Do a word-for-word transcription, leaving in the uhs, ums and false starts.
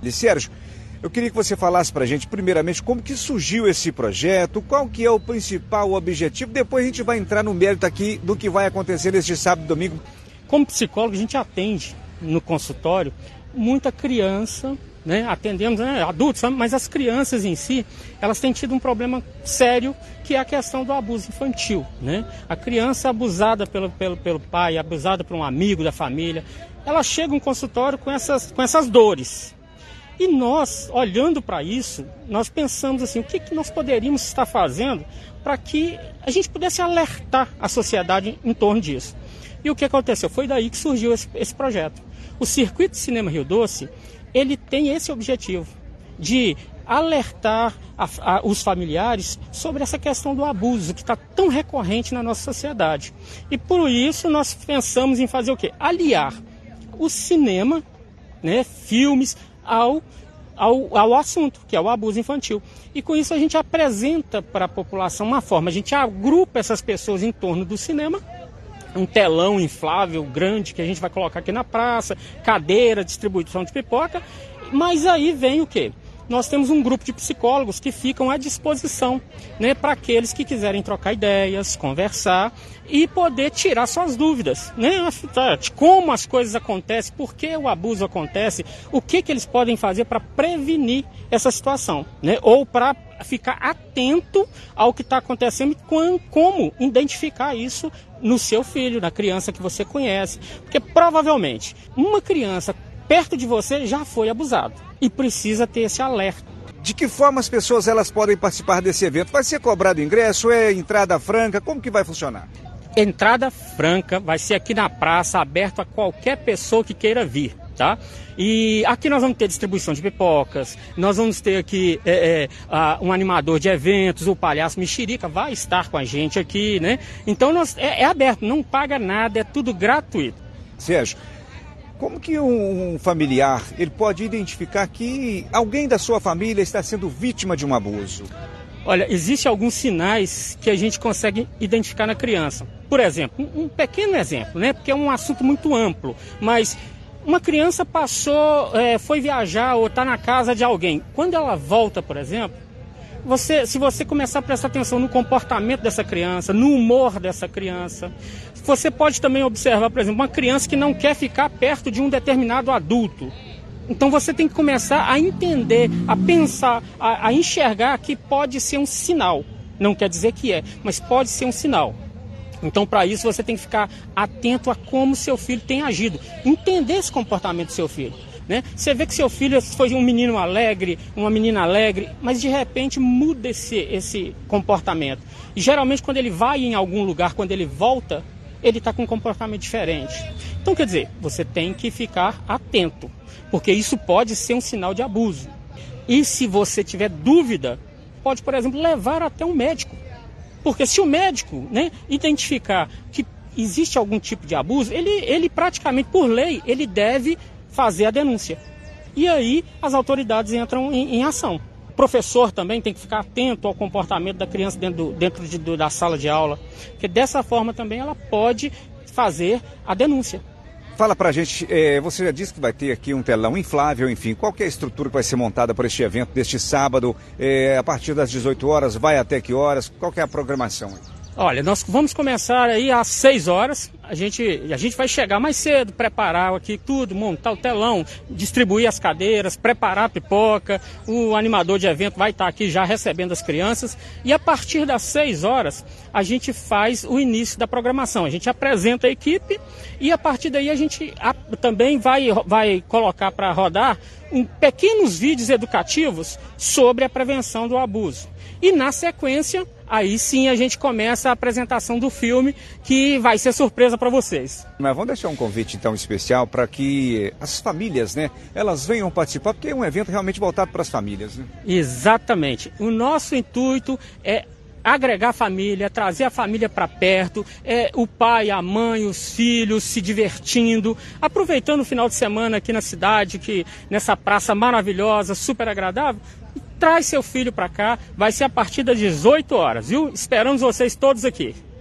Sérgio, eu queria que você falasse para a gente, primeiramente, como que surgiu esse projeto, qual que é o principal objetivo, depois a gente vai entrar no mérito aqui do que vai acontecer neste sábado e domingo. Como psicólogo, a gente atende no consultório muita criança, né? Atendemos, né, adultos, mas as crianças em si, elas têm tido um problema sério, que é a questão do abuso infantil, né? A criança abusada pelo, pelo, pelo pai, abusada por um amigo da família, ela chega no consultório com essas, com essas dores. E nós, olhando para isso, nós pensamos assim, o que, que nós poderíamos estar fazendo para que a gente pudesse alertar a sociedade em torno disso. E o que aconteceu? Foi daí que surgiu esse, esse projeto. O Circuito Cinema Rio Doce, ele tem esse objetivo de alertar a, a, os familiares sobre essa questão do abuso que está tão recorrente na nossa sociedade. E por isso nós pensamos em fazer o quê? Aliar o cinema, né, filmes, ao, ao, ao assunto, que é o abuso infantil. E com isso a gente apresenta para a população uma forma, a gente agrupa essas pessoas em torno do cinema, um telão inflável grande que a gente vai colocar aqui na praça, cadeira, distribuição de pipoca, mas aí vem o quê? Nós temos um grupo de psicólogos que ficam à disposição, né, para aqueles que quiserem trocar ideias, conversar e poder tirar suas dúvidas, né, de como as coisas acontecem, por que o abuso acontece, o que, que eles podem fazer para prevenir essa situação, né, ou para ficar atento ao que está acontecendo e como identificar isso no seu filho, na criança que você conhece. Porque provavelmente uma criança perto de você já foi abusado e precisa ter esse alerta. De que forma as pessoas elas podem participar desse evento? Vai ser cobrado ingresso? É entrada franca? Como que vai funcionar? Entrada franca, vai ser aqui na praça, aberto a qualquer pessoa que queira vir, tá? E aqui nós vamos ter distribuição de pipocas, nós vamos ter aqui é, é, um animador de eventos, o Palhaço Mexerica vai estar com a gente aqui, né? Então nós, é, é aberto, não paga nada, é tudo gratuito. Sérgio, como que um familiar ele pode identificar que alguém da sua família está sendo vítima de um abuso? Olha, existem alguns sinais que a gente consegue identificar na criança. Por exemplo, um, um pequeno exemplo, né? Porque é um assunto muito amplo, mas uma criança passou, é, foi viajar ou está na casa de alguém. Quando ela volta, por exemplo, você, se você começar a prestar atenção no comportamento dessa criança, no humor dessa criança, você pode também observar, por exemplo, uma criança que não quer ficar perto de um determinado adulto. Então você tem que começar a entender, a pensar, a, a enxergar que pode ser um sinal. Não quer dizer que é, mas pode ser um sinal. Então, para isso, você tem que ficar atento a como seu filho tem agido. Entender esse comportamento do seu filho, né? Você vê que seu filho foi um menino alegre, uma menina alegre, mas de repente muda esse, esse comportamento. E geralmente, quando ele vai em algum lugar, quando ele volta, ele está com um comportamento diferente. Então, quer dizer, você tem que ficar atento, porque isso pode ser um sinal de abuso. E se você tiver dúvida, pode, por exemplo, levar até um médico. Porque se o médico, né, identificar que existe algum tipo de abuso, ele, ele praticamente, por lei, ele deve fazer a denúncia. E aí as autoridades entram em, em ação. O professor também tem que ficar atento ao comportamento da criança dentro, do, dentro de, do, da sala de aula, porque dessa forma também ela pode fazer a denúncia. Fala pra gente, é, você já disse que vai ter aqui um telão inflável, enfim, qual que é a estrutura que vai ser montada para este evento deste sábado, é, a partir das dezoito horas, vai até que horas, qual que é a programação? Olha, nós vamos começar aí às seis horas, a gente, a gente vai chegar mais cedo, preparar aqui tudo, montar o telão, distribuir as cadeiras, preparar a pipoca, o animador de evento vai estar aqui já recebendo as crianças e a partir das seis horas a gente faz o início da programação, a gente apresenta a equipe e a partir daí a gente a, também vai, vai colocar para rodar um, pequenos vídeos educativos sobre a prevenção do abuso. E na sequência, aí sim a gente começa a apresentação do filme, que vai ser surpresa para vocês. Mas vamos deixar um convite então especial para que as famílias, né, elas venham participar, porque é um evento realmente voltado para as famílias, né? Exatamente. O nosso intuito é agregar a família, trazer a família para perto, é, o pai, a mãe, os filhos se divertindo, aproveitando o final de semana aqui na cidade, que nessa praça maravilhosa, super agradável. Traz seu filho para cá, vai ser a partir das dezoito horas, viu? Esperamos vocês todos aqui.